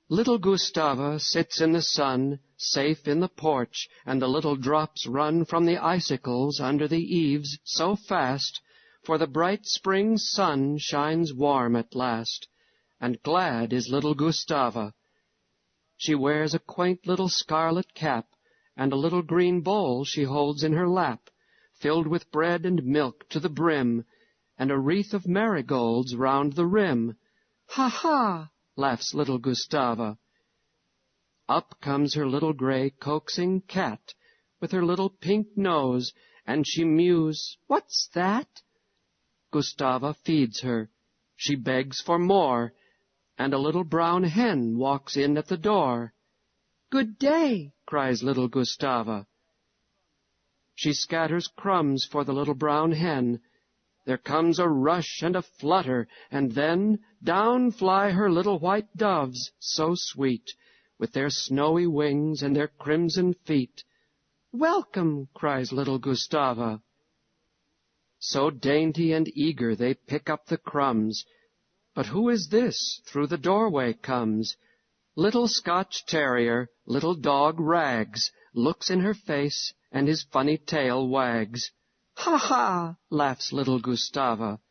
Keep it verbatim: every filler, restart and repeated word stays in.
Little Gustava sits in the sun, safe in the porch, and the little drops run from the icicles under the eaves so fast, for the bright spring sun shines warm at last, and glad is little Gustava. She wears a quaint little scarlet cap, and a little green bowl she holds in her lap, filled with bread and milk to the brim, and a wreath of marigolds round the rim. Ha, ha! Laughs little Gustava. Up comes her little gray coaxing cat, with her little pink nose, and she mews, "What's that?" Gustava feeds her. She begs for more, and a little brown hen walks in at the door. "Good day," cries little Gustava. She scatters crumbs for the little brown hen. There comes a rush and a flutter, and then down fly her little white doves, so sweet, with their snowy wings and their crimson feet. "Welcome," cries little Gustava. So dainty and eager they pick up the crumbs. But who is this through the doorway comes? Little Scotch terrier, little dog Rags, looks in her face, and his funny tail wags. "Ha, ha!" laughs little Gustava.